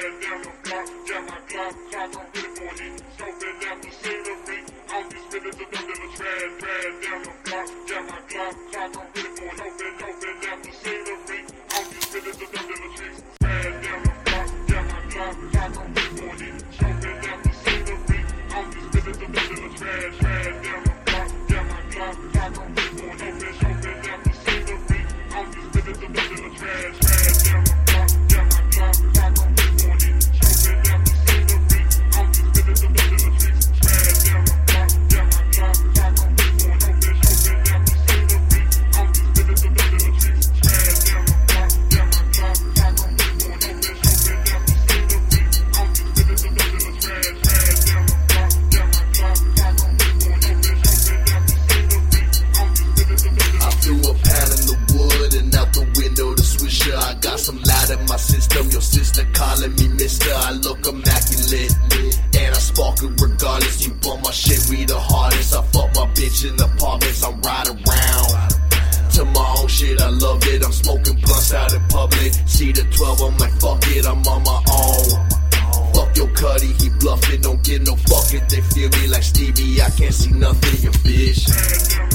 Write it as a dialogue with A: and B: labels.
A: ran down the block, got my clock, I'm ready for it. Scoping out the scenery, all these minutes are under the ran down the block, got my clock, I'm ready for it. Scoping out the scenery, all these minutes are under the trees. Ran down the block, got my clock, I'm ready for it. Scoping out the scenery, all these minutes are under the ran down the block, got my clock, I'm ready for it. Scoping out the scenery, all these minutes are under the ran down the block, got my clock, I'm ready for it. Scoping out the scenery, all these minutes are under the trees. Ran down the block, got my clock, I'm ready for it. Scoping out the scenery, all these minutes are under the trees. Ran down the block, got my clock, I'm ready for it. Scoping out the scenery, all these minutes are under the trees. Ran down the block, got my clock, I'm ready for it. Scoping out the scenery, all these minutes are under the trees.
B: I threw a pound in the wood and out the window the swisher. I got some light in my system. Your sister calling me mister. I look immaculate and I sparkle regardless. You bump my shit, we the hardest. I fuck my bitch in apartments. I ride around to my own shit. I love it. I'm smoking blunts out in public. See the 12, I'm like fuck it. I'm on my own. Fuck your cutty, he bluffing. Don't get no fucking. They feel me like Stevie. I can't see nothing, you bitch.